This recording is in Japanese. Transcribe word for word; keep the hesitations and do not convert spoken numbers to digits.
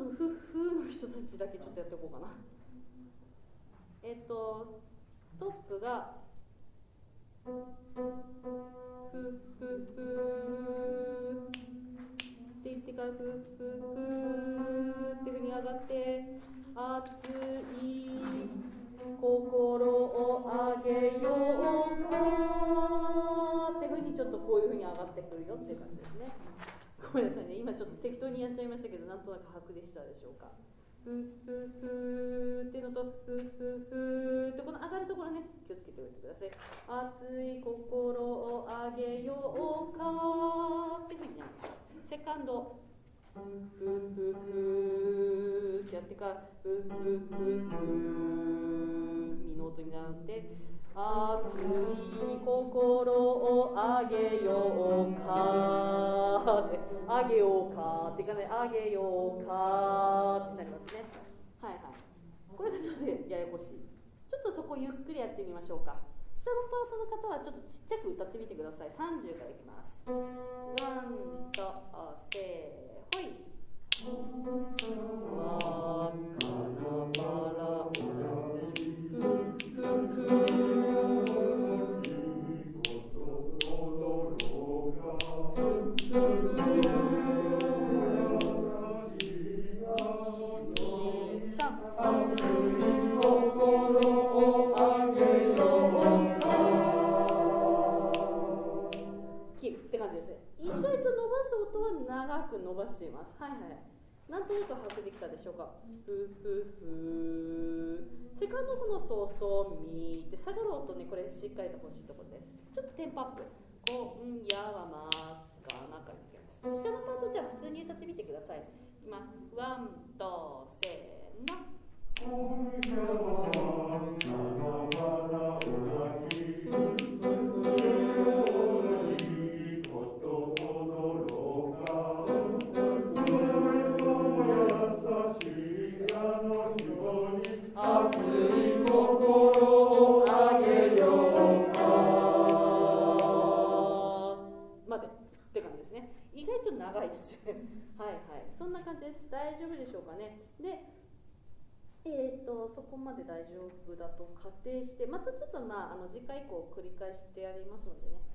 のフッフーの人たちだけちょっとやっていこうかな。えっとトップがフッフッフーって言ってからフッフッフーっていうふうに上がって、熱い心をあげようかっていうふうにちょっとこういうふうに上がってくるよっていう感じですね。ごめんなさいね、今ちょっと適当にやっちゃいましたけど、なんとなく把握できたでしょうか。フッフッフーっていうのとフッフッフーってこの上がるところね、気をつけておいてください。熱い心をあげようかっていうふうになります。セカンドフッフッフーってやってからフッフッフッフーミノートになって熱い心をあげようかってあげようかっていかないあげようかってなりますね。はいはい。これがちょっとややこしい。ちょっとそこゆっくりやってみましょうか。下のパートの方はちょっとちっちゃく歌ってみてください。さんじゅうからいきます。ワンとせーほい。わかなばらふふふ長く伸ばしています。はいはい。なんとなく把握できたでしょうか。ふふふ。セカンドのそうそうみって下がる音ね、これしっかりと欲しいところです。ちょっとテンポアップ。こんやはまかなかにいきます。下のパートじゃあ普通に歌ってみてください。いきます。ワンとせーの。長いですはいはい、そんな感じです。大丈夫でしょうかね。で、えー、とそこまで大丈夫だと仮定して、またちょっと、まあ、あの次回以降繰り返してやりますのでね。